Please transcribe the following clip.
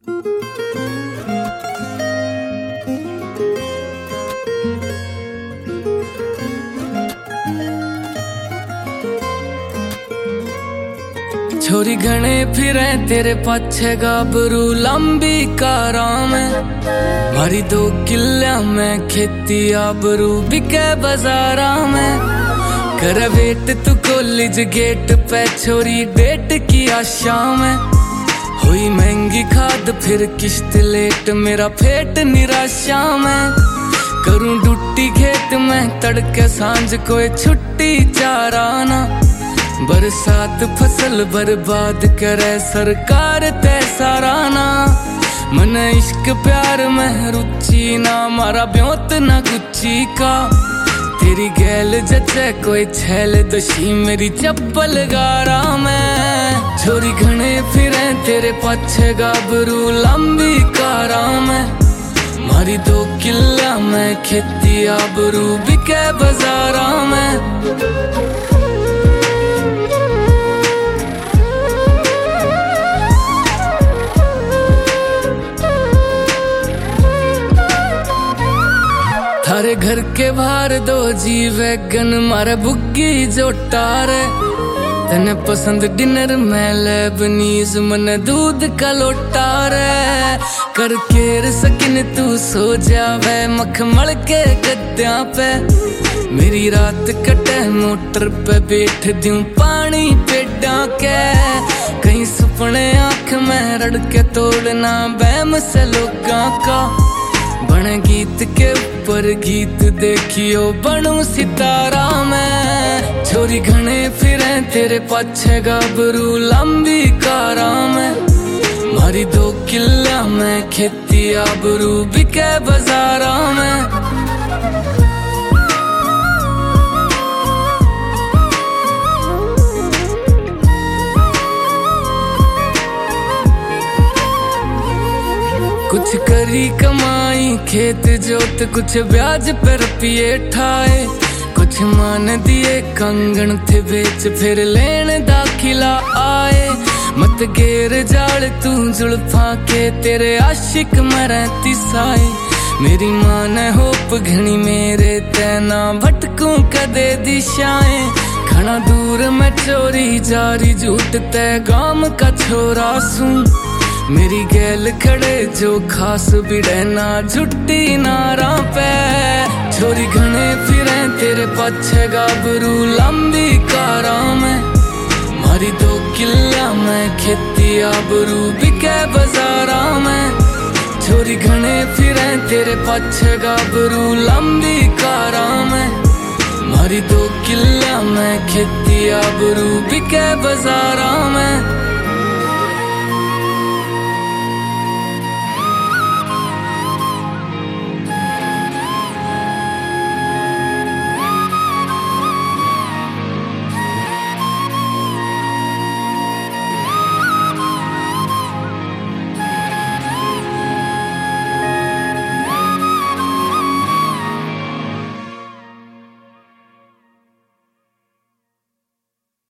छोरी घने फिरे तेरे पाछे गाबरू लंबी कारां में, मारी 2 किल्ला में खेती आबरू बिके बाजारा में। कर वेट तू कॉलेज गेट पे छोरी डेट की आशा में, हुई महंगी खाद फिर किश्त लेट मेरा फेट निराशा में। करूं डूटी खेत में तड़के सांझ कोई छुट्टी चाराना, बरसात फसल बर्बाद करे सरकार तय साराना। मन इश्क प्यार में रुचि ना मारा ब्योत ना गुच्ची का, तेरी गैल जचे कोई छैल दशी मेरी चप्पल गारा में। छोरी घने फिरे तेरे पाछे गाबरू लंबी कारा में, मारी 2 किल्ला में खेती आबरू बिके बाजारा में। थारे घर के बाहर 2 जी वैगन मारे बुग्गी जोटारे, तने पसंद डिनर में लेबनीज मन दूध का लोटारे। कर केर सकिन तू सो जावे मखमल के गद्दों पे, मेरी रात कटे मोटर पे बैठ दूं पानी पेड़ा के। कहीं सपने आँख में रड़ के तोड़ना बैम से लोगां का, बन गीत के ऊपर गीत देखियो बनू सितारा में। छोरी घने फिरे तेरे पाछे गाबरू लंबी कारा में, मारी 2 किल्ला में खेती आबरू बिके बाजारा में। कुछ करी कमाई खेत जोत कुछ ब्याज पर पिए ठाए, कुछ मान दिए कंगन थे बेच फिर लेन दाखिला आए। मत गेर जाल तू जुल्फा के तेरे आशिक मरती साए, मेरी मां ने होप घनी मेरे तैना भटकूं कदे दिशाएं। घना दूर में चोरी जारी झूठ तय गाम का छोरा सूं, मेरी गैल खड़े जो खास बिड़े ना झुट्टी नारा पे। छोरी घने फिरे तेरे पाछे गाबरू लंबी कारा में, मारी 2 किल्ला में खेती आबरू बिके बाजारा में। छोरी घने फिरे तेरे पाछे गाबरू लंबी कारा में, मारी 2 किल्ला में खेती आबरू बिके बाजारा में।